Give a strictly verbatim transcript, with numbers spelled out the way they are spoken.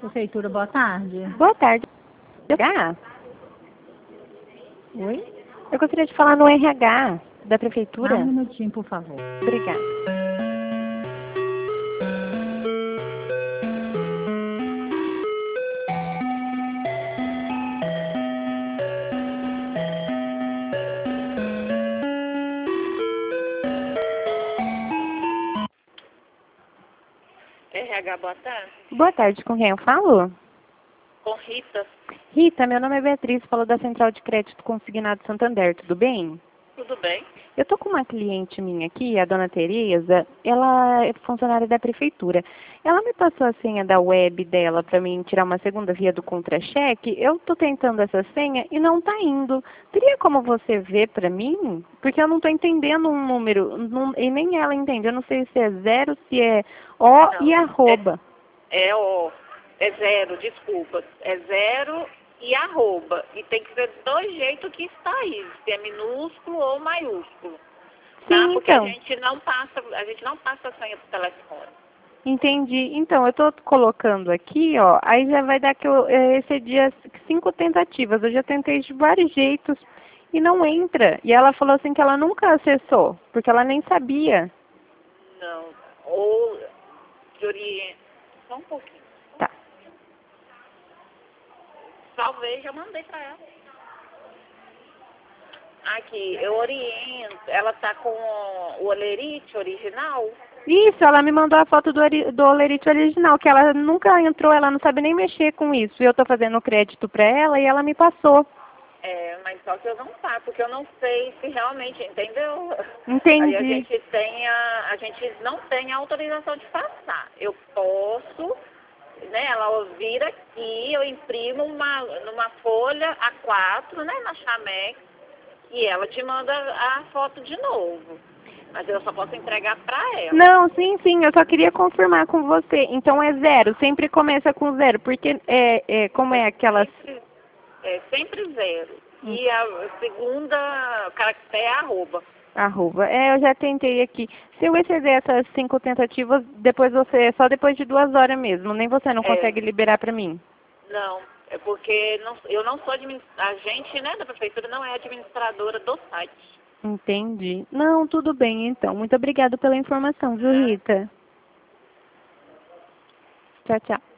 Prefeitura, boa tarde. Boa tarde. R H? Oi? Eu gostaria de falar no R H da Prefeitura. Ah, um minutinho, por favor. Obrigada. R H, boa tarde. Boa tarde, com quem eu falo? Com Rita. Rita, meu nome é Beatriz, falo da Central de Crédito Consignado Santander, tudo bem? Tudo bem? Eu tô com uma cliente minha aqui, a dona Tereza, ela é funcionária da prefeitura. Ela me passou a senha da web dela para mim tirar uma segunda via do contra-cheque. Eu tô tentando essa senha e não tá indo. Teria como você ver para mim? Porque eu não tô entendendo um número, não, e nem ela entende. Eu não sei se é zero, se é O Não, e arroba. É, é o. É zero, desculpa. É zero e arroba. E tem que ver do dois jeitos que está aí, se é minúsculo ou maiúsculo. Tá? Sim, Porque então. a gente não passa, a gente não passa a senha pro telefone. Entendi. Então, eu estou colocando aqui, ó, aí já vai dar que eu eh, excedi as cinco tentativas. Eu já tentei de vários jeitos e não entra. E ela falou assim que ela nunca acessou, porque ela nem sabia. Não. Ou de oriente. Só um pouquinho. Tá. Talvez já mandei pra ela. Aqui, eu oriento. Ela tá com o olerite original. Isso, ela me mandou a foto do, ori- do Olerite original, que ela nunca entrou, ela não sabe nem mexer com isso. E eu estou fazendo crédito para ela e ela me passou. É, mas só que eu não faço, porque eu não sei se realmente, entendeu? Aí a Entendi. gente tem a, a gente não tem a autorização de passar. Eu posso, né, ela vir aqui, eu imprimo uma, numa folha A quatro, né, na Chamex, e ela te manda a foto de novo. Mas eu só posso entregar pra ela. Não, sim, sim, eu só queria confirmar com você. Então é zero, sempre começa com zero, porque é, é como é aquelas... Sempre, é sempre zero. E a segunda caractere é arroba. Arroba. É, eu já tentei aqui. Se eu exceder essas cinco tentativas, depois você, só depois de duas horas mesmo, nem você não É, consegue liberar para mim. não, é porque não, eu não sou administradora, a gente, né, da prefeitura não é administradora do site. Entendi. Não, tudo bem então. Muito obrigada pela informação, viu, Né? Rita? Tchau, tchau.